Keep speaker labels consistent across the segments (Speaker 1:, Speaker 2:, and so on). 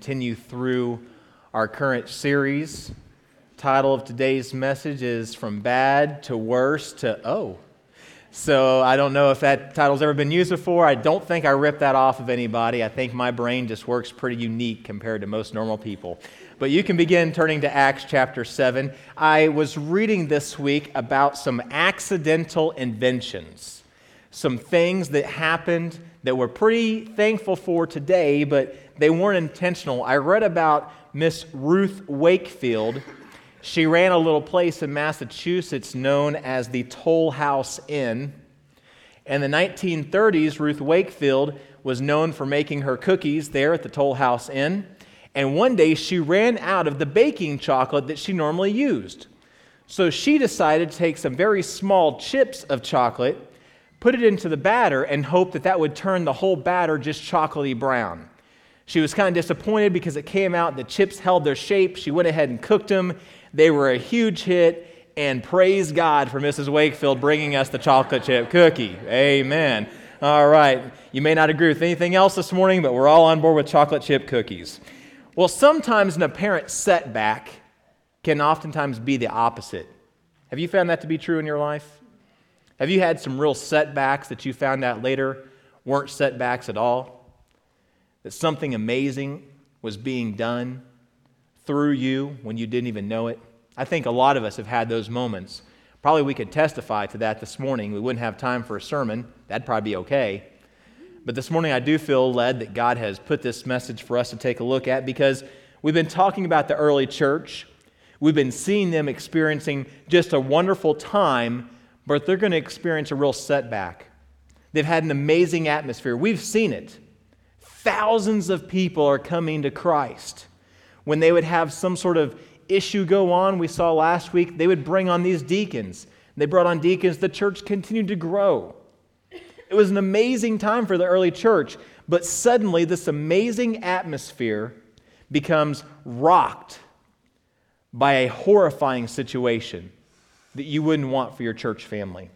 Speaker 1: continue through our current series. Title of today's message is From Bad to Worse to Oh. So I don't know if that title's ever been used before. I don't think I ripped that off of anybody. I think my brain just works pretty unique compared to most normal people. But you can begin turning to Acts chapter 7. I was reading this week about some accidental inventions, some things that happened that we're pretty thankful for today, but they weren't intentional. I read about Miss Ruth Wakefield. She ran a little place in Massachusetts known as the Toll House Inn. In the 1930s, Ruth Wakefield was known for making her cookies there at the Toll House Inn. And one day she ran out of the baking chocolate that she normally used. So she decided to take some very small chips of chocolate, put it into the batter, and hope that that would turn the whole batter just chocolatey brown. She was kind of disappointed because it came out, the chips held their shape. She went ahead and cooked them. They were a huge hit, and praise God for Mrs. Wakefield bringing us the chocolate chip cookie. Amen. All right. You may not agree with anything else this morning, but we're all on board with chocolate chip cookies. Well, sometimes an apparent setback can oftentimes be the opposite. Have you found that to be true in your life? Have you had some real setbacks that you found out later weren't setbacks at all? That something amazing was being done through you when you didn't even know it? I think a lot of us have had those moments. Probably we could testify to that this morning. We wouldn't have time for a sermon. That'd probably be okay. But this morning I do feel led that God has put this message for us to take a look at because we've been talking about the early church. We've been seeing them experiencing just a wonderful time, but they're going to experience a real setback. They've had an amazing atmosphere. We've seen it. Thousands of people are coming to Christ. When they would have some sort of issue go on, we saw last week, they would bring on these deacons. They brought on deacons. The church continued to grow. It was an amazing time for the early church, but suddenly this amazing atmosphere becomes rocked by a horrifying situation that you wouldn't want for your church family.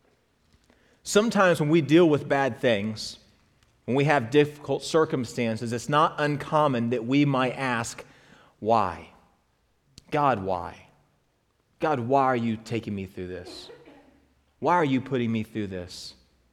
Speaker 1: Sometimes when we deal with bad things, when we have difficult circumstances, it's not uncommon that we might ask, why? God, why? God, why are you taking me through this? Why are you putting me through this?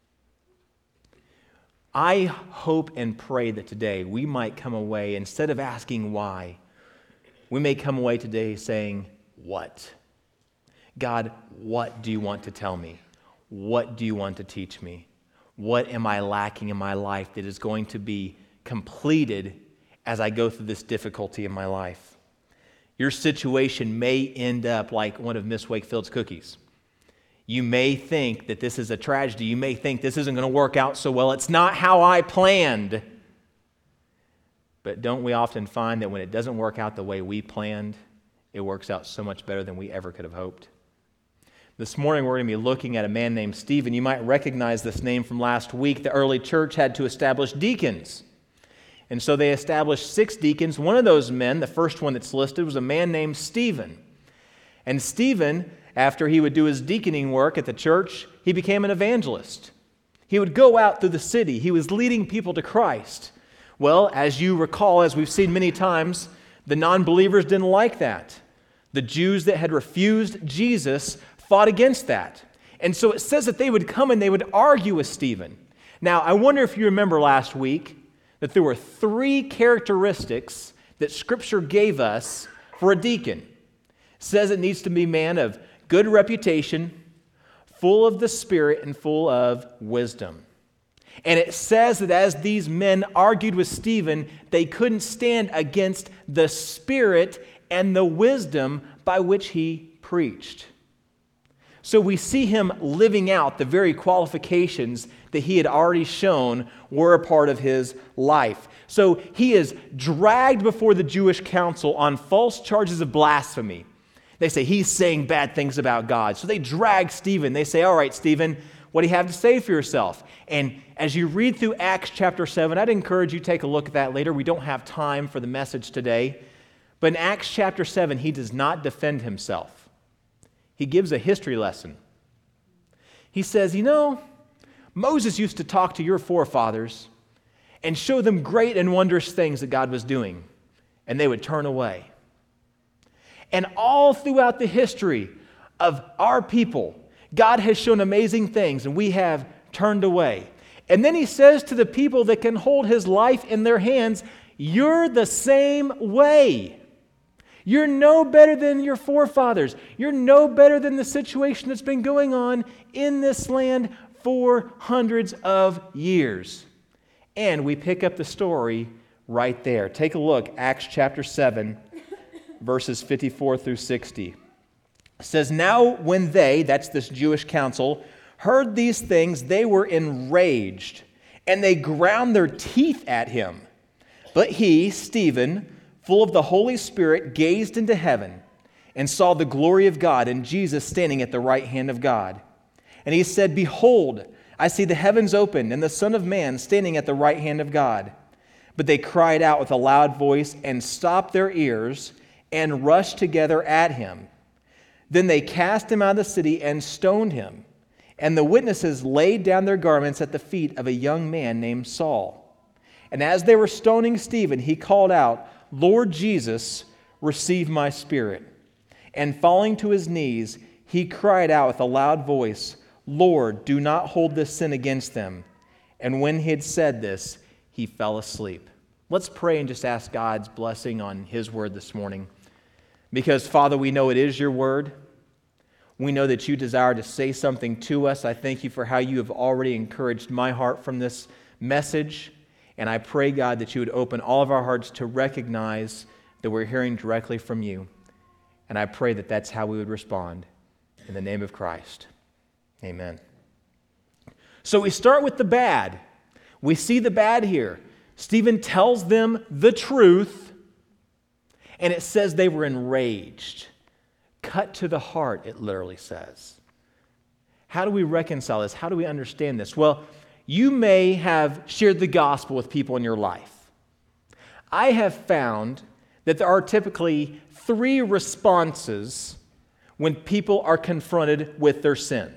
Speaker 1: I hope and pray that today we might come away, instead of asking why, we may come away today saying, what? God, what do you want to tell me? What do you want to teach me? What am I lacking in my life that is going to be completed as I go through this difficulty in my life? Your situation may end up like one of Miss Wakefield's cookies. You may think that this is a tragedy. You may think this isn't going to work out so well. It's not how I planned. But don't we often find that when it doesn't work out the way we planned, it works out so much better than we ever could have hoped? This morning we're going to be looking at a man named Stephen. You might recognize this name from last week. The early church had to establish deacons. And so they established 6 deacons. One of those men, the first one that's listed, was a man named Stephen. And Stephen, after he would do his deaconing work at the church, he became an evangelist. He would go out through the city. He was leading people to Christ. Well, as you recall, as we've seen many times, the non-believers didn't like that. The Jews that had refused Jesus fought against that. And so it says that they would come and they would argue with Stephen. Now, I wonder if you remember last week that there were 3 characteristics that Scripture gave us for a deacon. It says it needs to be a man of good reputation, full of the Spirit, and full of wisdom. And it says that as these men argued with Stephen, they couldn't stand against the Spirit and the wisdom by which he preached. So we see him living out the very qualifications that he had already shown were a part of his life. So he is dragged before the Jewish council on false charges of blasphemy. They say he's saying bad things about God. So they drag Stephen. They say, all right, Stephen, what do you have to say for yourself? And as you read through Acts chapter 7, I'd encourage you to take a look at that later. We don't have time for the message today. But in Acts chapter 7, he does not defend himself. He gives a history lesson. He says, Moses used to talk to your forefathers and show them great and wondrous things that God was doing. and they would turn away. And all throughout the history of our people, God has shown amazing things, and we have turned away. And then he says to the people that can hold his life in their hands, you're the same way. You're no better than your forefathers. You're no better than the situation that's been going on in this land for hundreds of years. And we pick up the story right there. Take a look, Acts chapter 7, verses 54 through 60. It says, now when they, that's this Jewish council, heard these things, they were enraged, and they ground their teeth at him. But he, Stephen, full of the Holy Spirit, gazed into heaven and saw the glory of God and Jesus standing at the right hand of God. And he said, behold, I see the heavens opened and the Son of Man standing at the right hand of God. But they cried out with a loud voice and stopped their ears and rushed together at him. Then they cast him out of the city and stoned him. And the witnesses laid down their garments at the feet of a young man named Saul. And as they were stoning Stephen, he called out, Lord Jesus, receive my spirit. And falling to his knees, he cried out with a loud voice, Lord, do not hold this sin against them. And when he had said this, he fell asleep. Let's pray and just ask God's blessing on his word this morning. Because, Father, we know it is your word. We know that you desire to say something to us. I thank you for how you have already encouraged my heart from this message. And I pray, God, that you would open all of our hearts to recognize that we're hearing directly from you. And I pray that that's how we would respond. In the name of Christ, amen. So we start with the bad. We see the bad here. Stephen tells them the truth, and it says they were enraged. Cut to the heart, it literally says. How do we reconcile this? How do we understand this? Well, you may have shared the gospel with people in your life. I have found that there are typically 3 responses when people are confronted with their sin.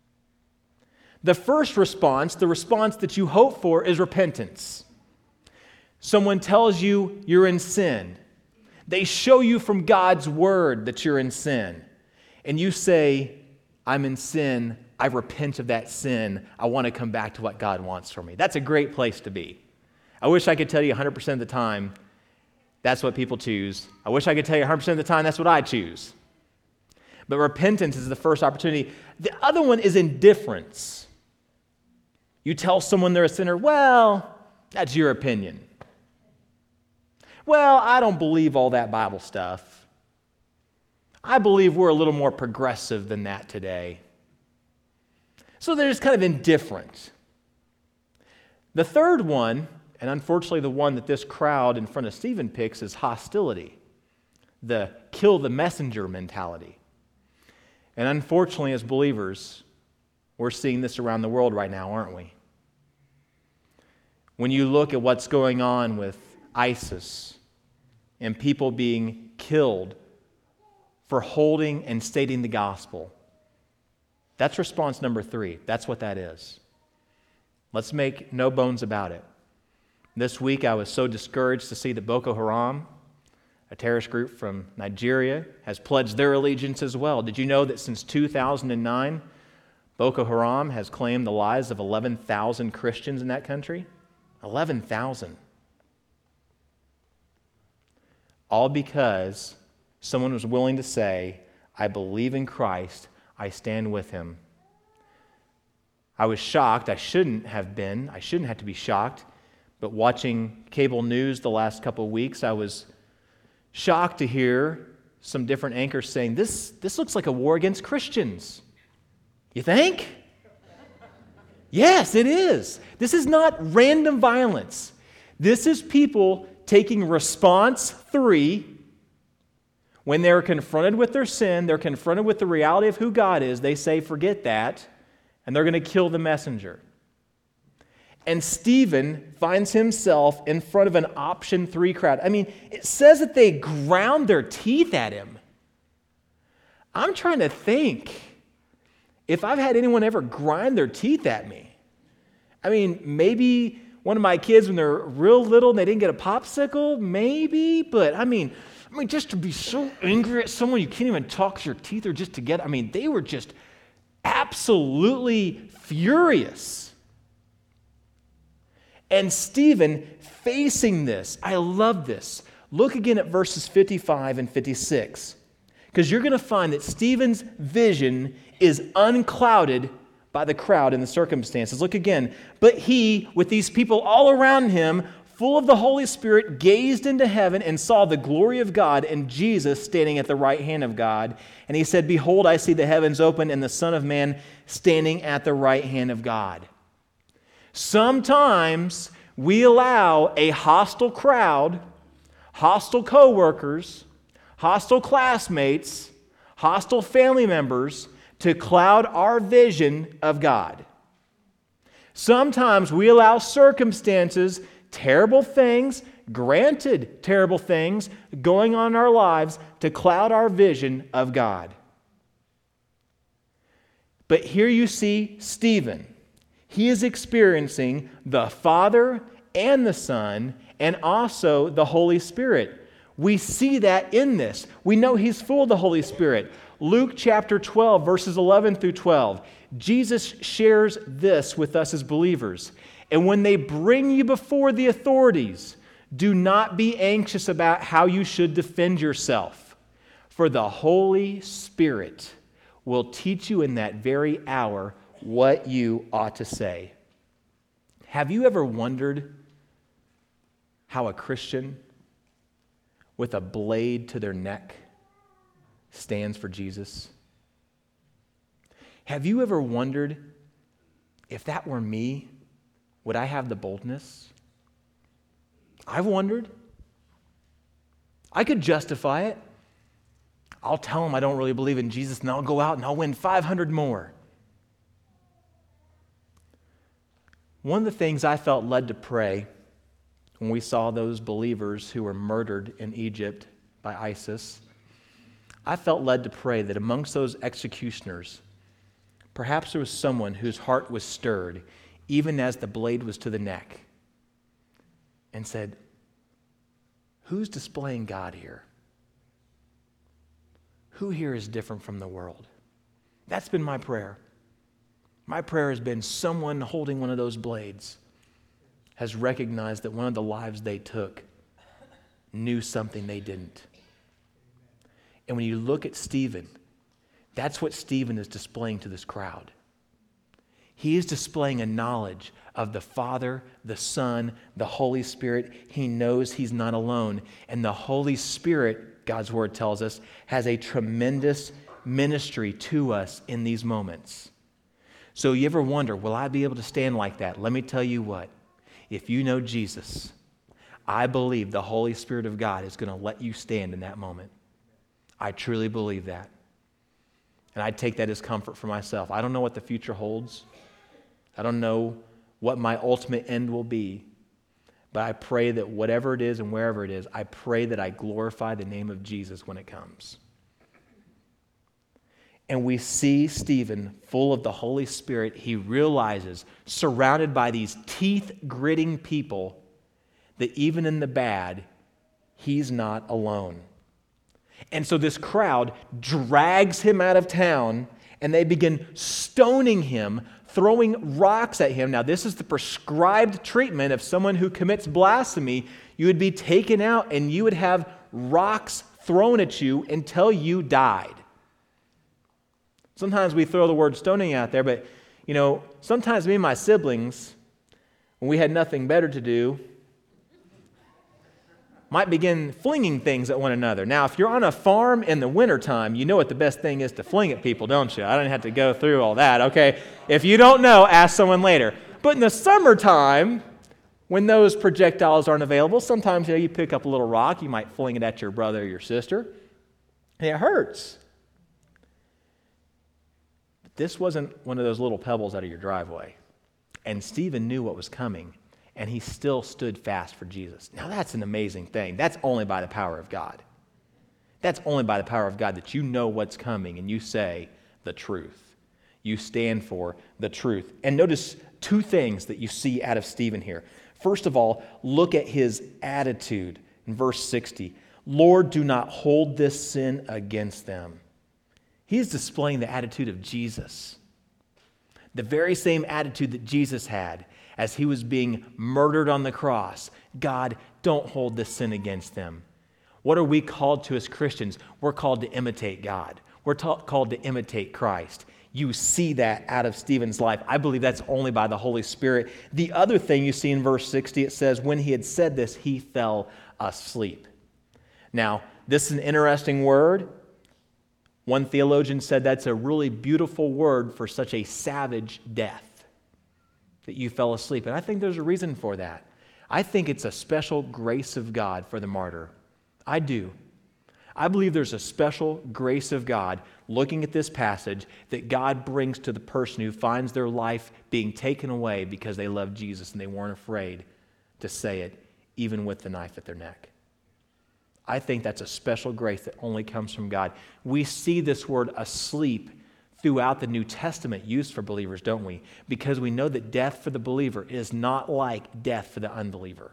Speaker 1: The first response, the response that you hope for, is repentance. Someone tells you you're in sin. They show you from God's word that you're in sin. And you say, I'm in sin. I repent of that sin. I want to come back to what God wants for me. That's a great place to be. I wish I could tell you 100% of the time that's what people choose. I wish I could tell you 100% of the time that's what I choose. But repentance is the first opportunity. The other one is indifference. You tell someone they're a sinner, well, that's your opinion. Well, I don't believe all that Bible stuff. I believe we're a little more progressive than that today. So they're just kind of indifferent. The third one, and unfortunately the one that this crowd in front of Stephen picks, is hostility, the kill the messenger mentality. And unfortunately, as believers, we're seeing this around the world right now, aren't we? When you look at what's going on with ISIS and people being killed for holding and stating the gospel, that's response number 3. That's what that is. Let's make no bones about it. This week I was so discouraged to see that Boko Haram, a terrorist group from Nigeria, has pledged their allegiance as well. Did you know that since 2009, Boko Haram has claimed the lives of 11,000 Christians in that country? 11,000. All because someone was willing to say, I believe in Christ, I stand with him. I was shocked. I shouldn't have been. I shouldn't have to be shocked. But watching cable news the last couple of weeks, I was shocked to hear some different anchors saying, this looks like a war against Christians. You think? Yes, it is. This is not random violence. This is people taking response 3. When they're confronted with their sin, they're confronted with the reality of who God is, they say, forget that, and they're going to kill the messenger. And Stephen finds himself in front of an option 3 crowd. I mean, it says that they ground their teeth at him. I'm trying to think if I've had anyone ever grind their teeth at me. I mean, maybe one of my kids when they're real little and they didn't get a popsicle, maybe, but I mean, just to be so angry at someone you can't even talk because your teeth are just together. I mean, they were just absolutely furious. And Stephen facing this, I love this. Look again at verses 55 and 56, because you're going to find that Stephen's vision is unclouded by the crowd and the circumstances. Look again. But he, with these people all around him, full of the Holy Spirit, gazed into heaven and saw the glory of God and Jesus standing at the right hand of God. And he said, behold, I see the heavens open and the Son of Man standing at the right hand of God. Sometimes we allow a hostile crowd, hostile coworkers, hostile classmates, hostile family members to cloud our vision of God. Sometimes we allow circumstances, terrible things, granted terrible things, going on in our lives to cloud our vision of God. But here you see Stephen. He is experiencing the Father and the Son and also the Holy Spirit. We see that in this. We know he's full of the Holy Spirit. Luke chapter 12, verses 11 through 12. Jesus shares this with us as believers. And when they bring you before the authorities, do not be anxious about how you should defend yourself, for the Holy Spirit will teach you in that very hour what you ought to say. Have you ever wondered how a Christian with a blade to their neck stands for Jesus? Have you ever wondered, if that were me, would I have the boldness? I've wondered. I could justify it. I'll tell them I don't really believe in Jesus, and I'll go out and I'll win 500 more. One of the things I felt led to pray when we saw those believers who were murdered in Egypt by ISIS, I felt led to pray that amongst those executioners, perhaps there was someone whose heart was stirred, even as the blade was to the neck, and said, who's displaying God here? Who here is different from the world? That's been my prayer. My prayer has been someone holding one of those blades has recognized that one of the lives they took knew something they didn't. And when you look at Stephen, that's what Stephen is displaying to this crowd. He is displaying a knowledge of the Father, the Son, the Holy Spirit. He knows he's not alone. And the Holy Spirit, God's Word tells us, has a tremendous ministry to us in these moments. So you ever wonder, will I be able to stand like that? Let me tell you what. If you know Jesus, I believe the Holy Spirit of God is going to let you stand in that moment. I truly believe that. And I take that as comfort for myself. I don't know what the future holds. I don't know what my ultimate end will be. But I pray that whatever it is and wherever it is, I pray that I glorify the name of Jesus when it comes. And we see Stephen, full of the Holy Spirit, he realizes, surrounded by these teeth-gritting people, that even in the bad, he's not alone. And so this crowd drags him out of town, and they begin stoning him, throwing rocks at him. Now, this is the prescribed treatment of someone who commits blasphemy. You would be taken out, and you would have rocks thrown at you until you died. Sometimes we throw the word stoning out there, but, sometimes me and my siblings, when we had nothing better to do, might begin flinging things at one another. Now, if you're on a farm in the wintertime, you know what the best thing is to fling at people, don't you? I don't have to go through all that, okay? If you don't know, ask someone later. But in the summertime, when those projectiles aren't available, sometimes you pick up a little rock, you might fling it at your brother or your sister, and it hurts. But this wasn't one of those little pebbles out of your driveway. And Stephen knew what was coming. And he still stood fast for Jesus. Now that's an amazing thing. That's only by the power of God. That's only by the power of God that you know what's coming and you say the truth. You stand for the truth. And notice two things that you see out of Stephen here. First of all, look at his attitude in verse 60. Lord, do not hold this sin against them. He is displaying the attitude of Jesus. The very same attitude that Jesus had as he was being murdered on the cross. God, don't hold this sin against them. What are we called to as Christians? We're called to imitate God. We're called to imitate Christ. You see that out of Stephen's life. I believe that's only by the Holy Spirit. The other thing you see in verse 60, it says, when he had said this, he fell asleep. Now, this is an interesting word. One theologian said that's a really beautiful word for such a savage death, that you fell asleep. And I think there's a reason for that. I think it's a special grace of God for the martyr. I do. I believe there's a special grace of God looking at this passage that God brings to the person who finds their life being taken away because they love Jesus and they weren't afraid to say it, even with the knife at their neck. I think that's a special grace that only comes from God. We see this word asleep throughout the New Testament used for believers, don't we? Because we know that death for the believer is not like death for the unbeliever.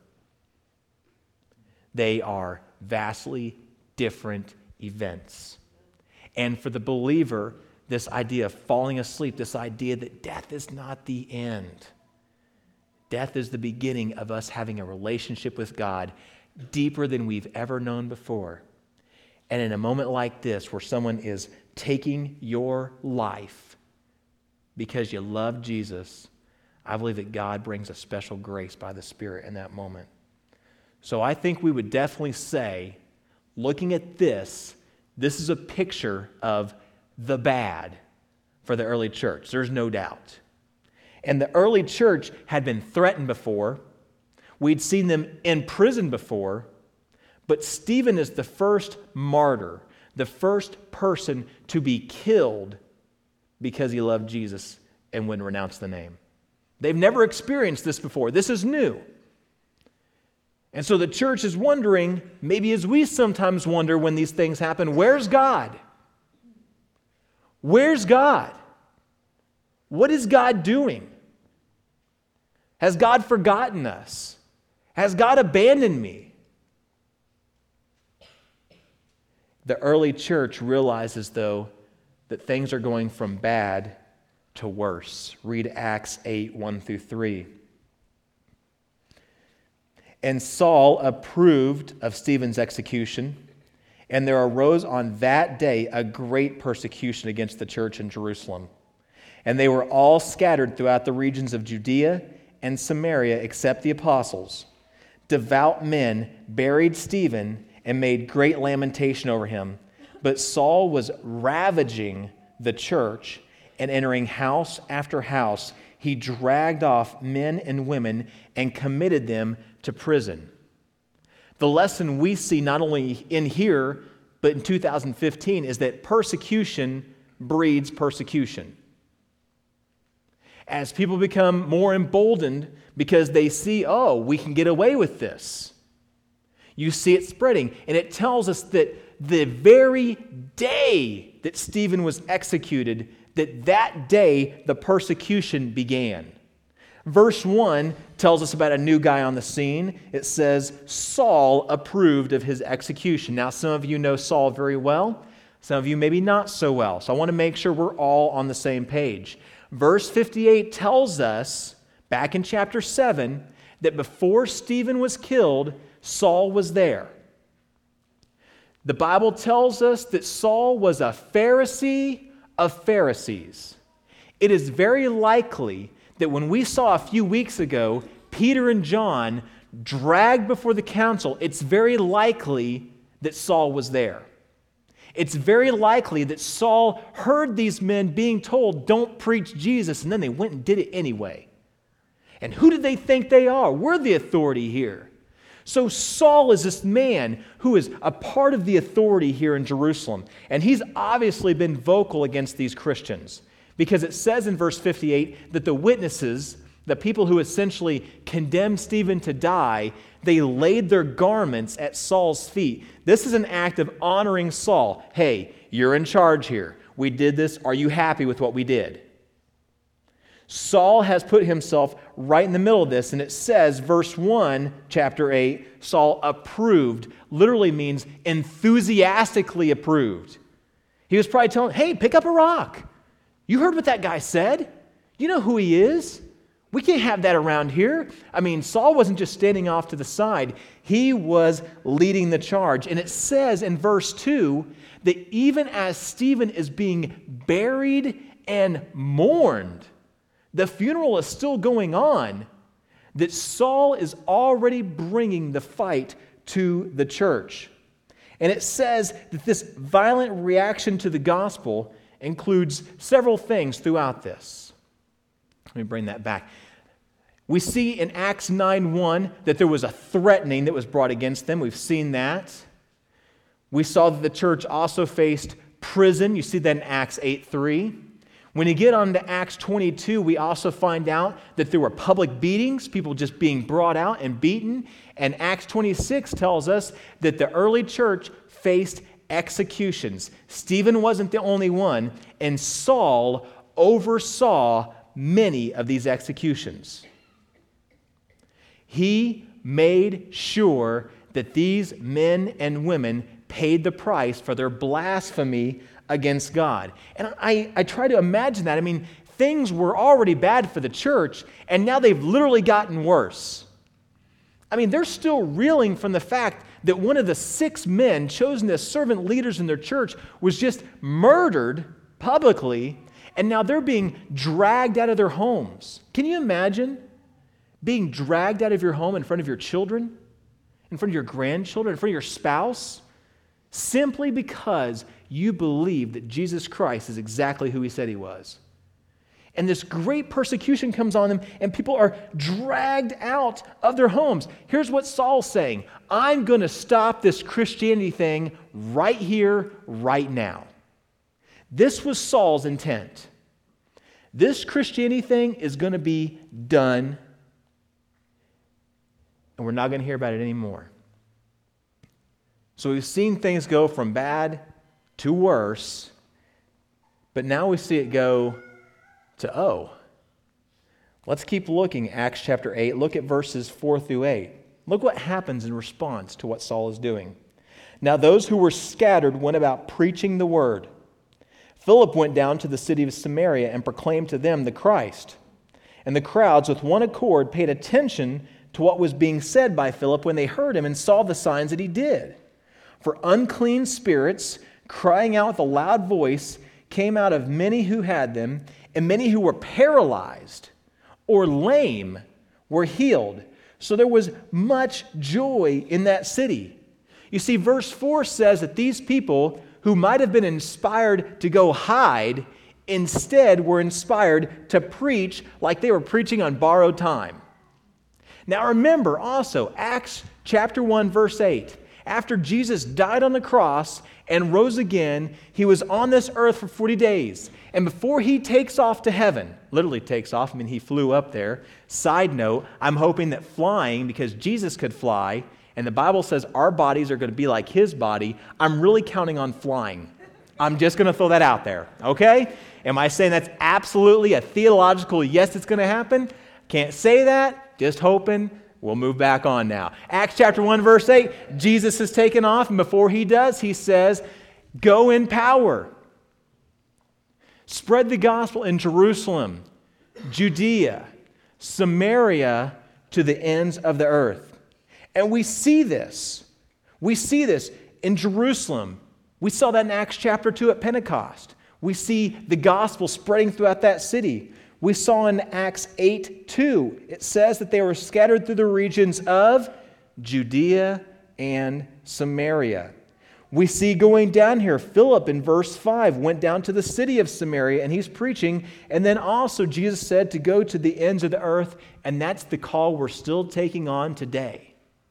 Speaker 1: They are vastly different events. And for the believer, this idea of falling asleep, this idea that death is not the end. Death is the beginning of us having a relationship with God deeper than we've ever known before. And in a moment like this, where someone is taking your life because you love Jesus, I believe that God brings a special grace by the Spirit in that moment. So I think we would definitely say, looking at this is a picture of the bad for the early church. There's no doubt. And the early church had been threatened before. We'd seen them in prison before. But Stephen is the first martyr, the first person to be killed because he loved Jesus and wouldn't renounce the name. They've never experienced this before. This is new. And so the church is wondering, maybe as we sometimes wonder when these things happen, where's God? Where's God? What is God doing? Has God forgotten us? Has God abandoned me? The early church realizes, though, that things are going from bad to worse. Read Acts 8, 1 through 3. And Saul approved of Stephen's execution, and there arose on that day a great persecution against the church in Jerusalem. And they were all scattered throughout the regions of Judea and Samaria except the apostles. Devout men buried Stephen and made great lamentation over him. But Saul was ravaging the church, and entering house after house, he dragged off men and women and committed them to prison. The lesson we see not only in here, but in 2015 is that persecution breeds persecution. As people become more emboldened because they see, oh, we can get away with this. You see it spreading. And it tells us that the very day that Stephen was executed, that day the persecution began. Verse 1 tells us about a new guy on the scene. It says, Saul approved of his execution. Now, some of you know Saul very well. Some of you maybe not so well. So I want to make sure we're all on the same page. Verse 58 tells us, back in chapter 7, that before Stephen was killed, Saul was there. The Bible tells us that Saul was a Pharisee of Pharisees. It is very likely that when we saw a few weeks ago Peter and John dragged before the council, it's very likely that Saul was there. It's very likely that Saul heard these men being told, don't preach Jesus, and then they went and did it anyway. And who did they think they are? We're the authority here. So Saul is this man who is a part of the authority here in Jerusalem. And he's obviously been vocal against these Christians. Because it says in verse 58 that the witnesses, the people who essentially condemned Stephen to die, they laid their garments at Saul's feet. This is an act of honoring Saul. Hey, you're in charge here. We did this. Are you happy with what we did? Saul has put himself right in the middle of this, and it says, verse 1, chapter 8, Saul approved, literally means enthusiastically approved. He was probably telling, hey, pick up a rock. You heard what that guy said? You know who he is? We can't have that around here. I mean, Saul wasn't just standing off to the side. He was leading the charge. And it says in verse 2 that even as Stephen is being buried and mourned, the funeral is still going on, that Saul is already bringing the fight to the church. And it says that this violent reaction to the gospel includes several things throughout this. Let me bring that back. We see in Acts 9:1 that there was a threatening that was brought against them. We've seen that. We saw that the church also faced prison. You see that in Acts 8:3. When you get on to Acts 22, we also find out that there were public beatings, people just being brought out and beaten. And Acts 26 tells us that the early church faced executions. Stephen wasn't the only one, and Saul oversaw many of these executions. He made sure that these men and women paid the price for their blasphemy against God. And I try to imagine that. I mean, things were already bad for the church, and now they've literally gotten worse. I mean, they're still reeling from the fact that one of the 6 men chosen as servant leaders in their church was just murdered publicly, and now they're being dragged out of their homes. Can you imagine being dragged out of your home in front of your children, in front of your grandchildren, in front of your spouse, simply because you believe that Jesus Christ is exactly who he said he was? And this great persecution comes on them, and people are dragged out of their homes. Here's what Saul's saying: I'm going to stop this Christianity thing right here, right now. This was Saul's intent. This Christianity thing is going to be done, and we're not going to hear about it anymore. So we've seen things go from bad to worse, but now we see it go to oh. Let's keep looking, Acts chapter 8. Look at verses 4 through 8. Look what happens in response to what Saul is doing. Now those who were scattered went about preaching the word. Philip went down to the city of Samaria and proclaimed to them the Christ. And the crowds with one accord paid attention to what was being said by Philip when they heard him and saw the signs that he did. For unclean spirits, crying out with a loud voice, came out of many who had them, and many who were paralyzed or lame were healed. So there was much joy in that city. You see, verse 4 says that these people who might have been inspired to go hide instead were inspired to preach like they were preaching on borrowed time. Now remember also, Acts chapter 1, verse 8. After Jesus died on the cross and rose again, he was on this earth for 40 days. And before he takes off to heaven, literally takes off, I mean, he flew up there. Side note, I'm hoping that flying, because Jesus could fly, and the Bible says our bodies are going to be like his body, I'm really counting on flying. I'm just going to throw that out there, okay? Am I saying that's absolutely a theological yes, it's going to happen? Can't say that, just hoping. We'll move back on now. Acts chapter 1, verse 8, Jesus has taken off, and before he does, he says, go in power. Spread the gospel in Jerusalem, Judea, Samaria, to the ends of the earth. And we see this. We see this in Jerusalem. We saw that in Acts chapter 2 at Pentecost. We see the gospel spreading throughout that city. We saw in Acts 8:2, it says that they were scattered through the regions of Judea and Samaria. We see going down here, Philip in verse 5 went down to the city of Samaria and he's preaching. And then also Jesus said to go to the ends of the earth, and that's the call we're still taking on today.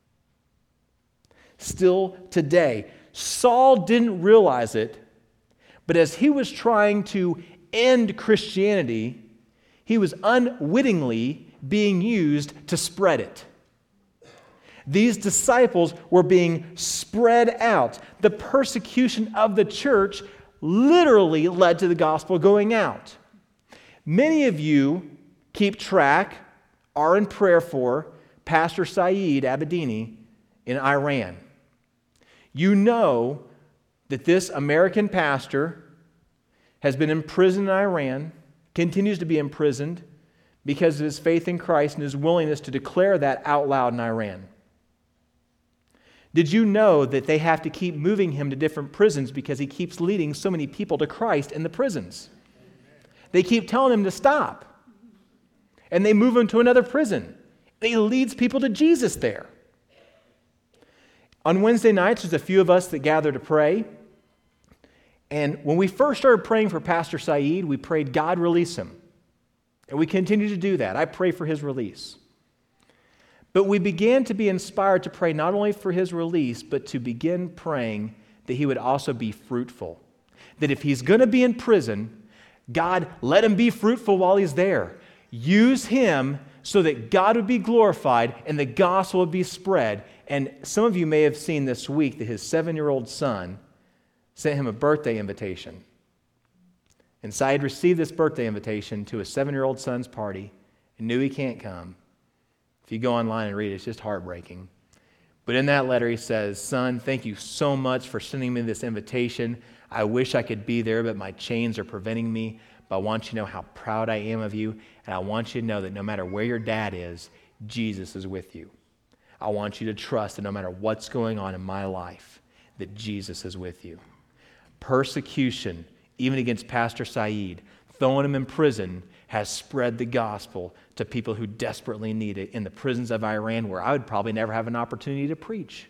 Speaker 1: Still today. Saul didn't realize it, but as he was trying to end Christianity, he was unwittingly being used to spread it. These disciples were being spread out. The persecution of the church literally led to the gospel going out. Many of you keep track, are in prayer for Pastor Saeed Abedini in Iran. You know that this American pastor has been imprisoned in Iran, continues to be imprisoned because of his faith in Christ and his willingness to declare that out loud in Iran. Did you know that they have to keep moving him to different prisons because he keeps leading so many people to Christ in the prisons? They keep telling him to stop. And they move him to another prison. And he leads people to Jesus there. On Wednesday nights, there's a few of us that gather to pray. And when we first started praying for Pastor Saeed, we prayed, God, release him. And we continue to do that. I pray for his release. But we began to be inspired to pray not only for his release, but to begin praying that he would also be fruitful. That if he's going to be in prison, God, let him be fruitful while he's there. Use him so that God would be glorified and the gospel would be spread. And some of you may have seen this week that his 7-year-old son sent him a birthday invitation. And Saeed received this birthday invitation to his 7-year-old son's party and knew he can't come. If you go online and read it, it's just heartbreaking. But in that letter he says, son, thank you so much for sending me this invitation. I wish I could be there, but my chains are preventing me. But I want you to know how proud I am of you, and I want you to know that no matter where your dad is, Jesus is with you. I want you to trust that no matter what's going on in my life, that Jesus is with you. Persecution, even against Pastor Saeed, throwing him in prison, has spread the gospel to people who desperately need it in the prisons of Iran, where I would probably never have an opportunity to preach.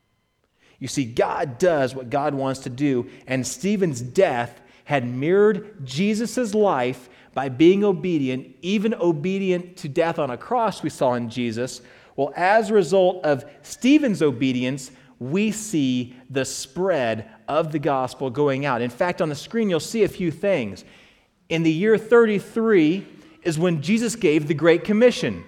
Speaker 1: You see, God does what God wants to do, and Stephen's death had mirrored Jesus' life by being obedient, even obedient to death on a cross we saw in Jesus. Well, as a result of Stephen's obedience, we see the spread of the gospel going out. In fact, on the screen you'll see a few things. In the year 33 is when Jesus gave the Great Commission.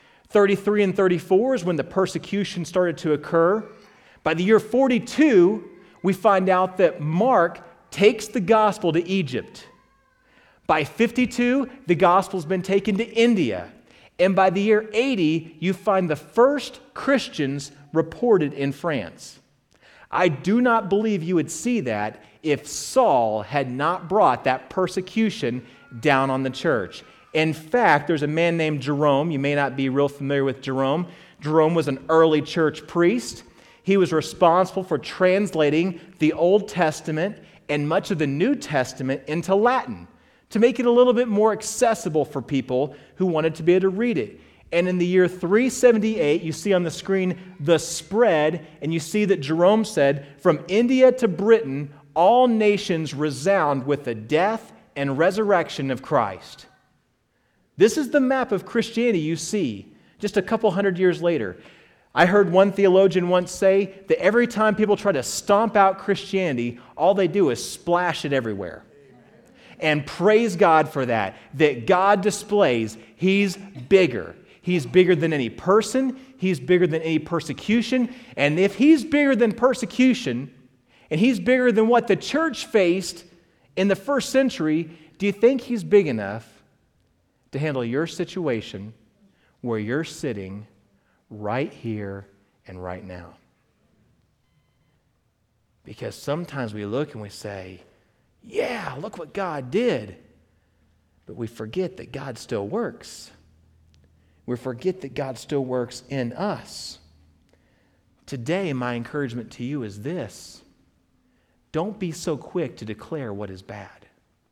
Speaker 1: 33 and 34 is when the persecution started to occur. By the year 42, we find out that Mark takes the gospel to Egypt. By 52, the gospel's been taken to India. And by the year 80, you find the first Christians reported in France. I do not believe you would see that if Saul had not brought that persecution down on the church. In fact, there's a man named Jerome. You may not be real familiar with Jerome. Jerome was an early church priest. He was responsible for translating the Old Testament and much of the New Testament into Latin to make it a little bit more accessible for people who wanted to be able to read it. And in the year 378, you see on the screen the spread, and you see that Jerome said, from India to Britain, all nations resound with the death and resurrection of Christ. This is the map of Christianity you see just a couple hundred years later. I heard one theologian once say that every time people try to stomp out Christianity, all they do is splash it everywhere. And praise God for that God displays He's bigger. He's bigger than any person. He's bigger than any persecution. And if He's bigger than persecution, and He's bigger than what the church faced in the first century, do you think He's big enough to handle your situation where you're sitting right here and right now? Because sometimes we look and we say, yeah, look what God did. But we forget that God still works. We forget that God still works in us. Today, my encouragement to you is this: don't be so quick to declare what is bad.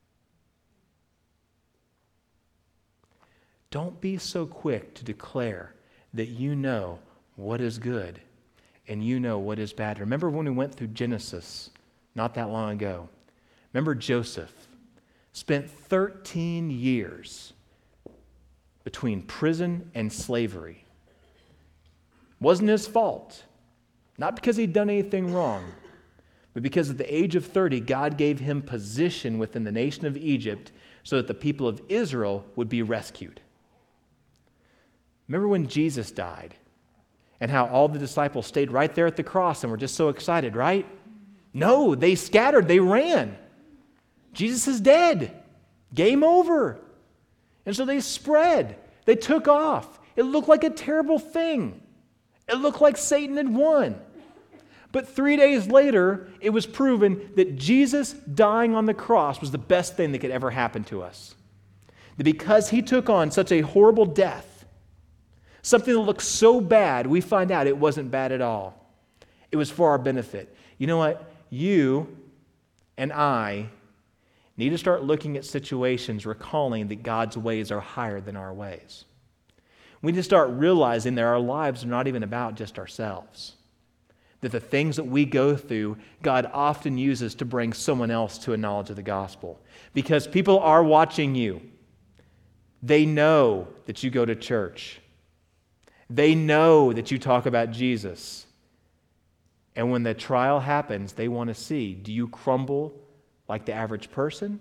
Speaker 1: Don't be so quick to declare that you know what is good and you know what is bad. Remember when we went through Genesis not that long ago? Remember Joseph spent 13 years between prison and slavery. Wasn't his fault. Not because he'd done anything wrong, but because at the age of 30, God gave him position within the nation of Egypt so that the people of Israel would be rescued. Remember when Jesus died and how all the disciples stayed right there at the cross and were just so excited, right? No, they scattered, they ran. Jesus is dead. Game over. And so they spread. They took off. It looked like a terrible thing. It looked like Satan had won. But 3 days later, it was proven that Jesus dying on the cross was the best thing that could ever happen to us. That because he took on such a horrible death, something that looked so bad, we find out it wasn't bad at all. It was for our benefit. You know what? You and I need to start looking at situations, recalling that God's ways are higher than our ways. We need to start realizing that our lives are not even about just ourselves. That the things that we go through, God often uses to bring someone else to a knowledge of the gospel. Because people are watching you. They know that you go to church. They know that you talk about Jesus. And when the trial happens, they want to see, do you crumble like the average person?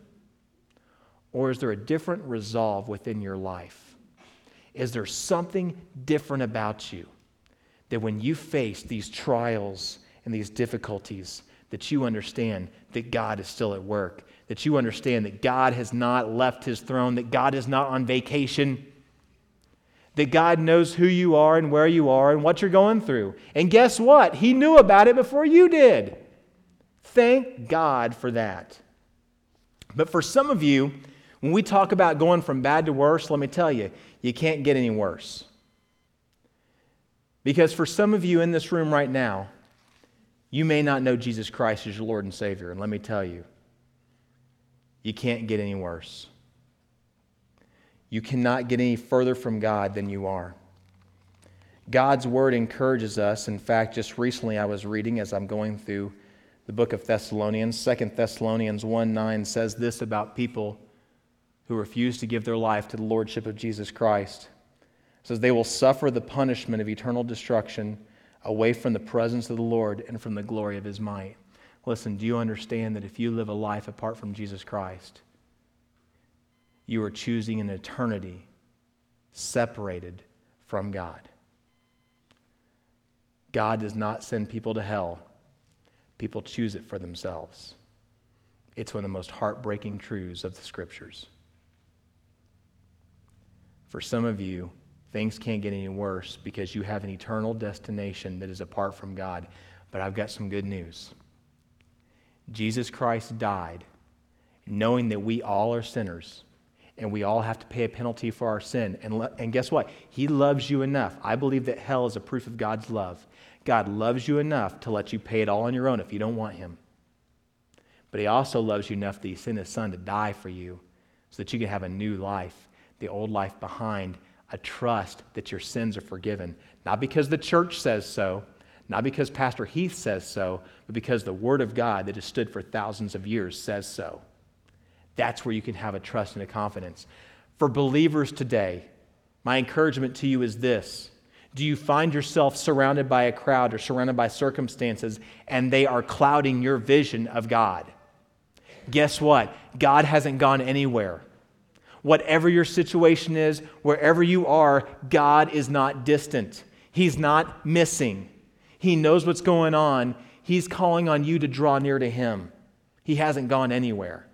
Speaker 1: Or is there a different resolve within your life? Is there something different about you that when you face these trials and these difficulties, that you understand that God is still at work, that you understand that God has not left his throne, that God is not on vacation, that God knows who you are and where you are and what you're going through. And guess what? He knew about it before you did. Thank God for that. But for some of you, when we talk about going from bad to worse, let me tell you, you can't get any worse. Because for some of you in this room right now, you may not know Jesus Christ as your Lord and Savior. And let me tell you, you can't get any worse. You cannot get any further from God than you are. God's Word encourages us. In fact, just recently I was reading as I'm going through the book of Thessalonians. 2 Thessalonians 1:9 says this about people who refuse to give their life to the Lordship of Jesus Christ. It says, they will suffer the punishment of eternal destruction away from the presence of the Lord and from the glory of his might. Listen, do you understand that if you live a life apart from Jesus Christ, you are choosing an eternity separated from God? God does not send people to hell. People choose it for themselves. It's one of the most heartbreaking truths of the Scriptures. For some of you, things can't get any worse because you have an eternal destination that is apart from God. But I've got some good news. Jesus Christ died knowing that we all are sinners and we all have to pay a penalty for our sin. And guess what? He loves you enough. I believe that hell is a proof of God's love. God loves you enough to let you pay it all on your own if you don't want him. But he also loves you enough that he sent his son to die for you so that you can have a new life, the old life behind, a trust that your sins are forgiven. Not because the church says so, not because Pastor Heath says so, but because the Word of God that has stood for thousands of years says so. That's where you can have a trust and a confidence. For believers today, my encouragement to you is this. Do you find yourself surrounded by a crowd or surrounded by circumstances and they are clouding your vision of God? Guess what? God hasn't gone anywhere. Whatever your situation is, wherever you are, God is not distant. He's not missing. He knows what's going on. He's calling on you to draw near to him. He hasn't gone anywhere.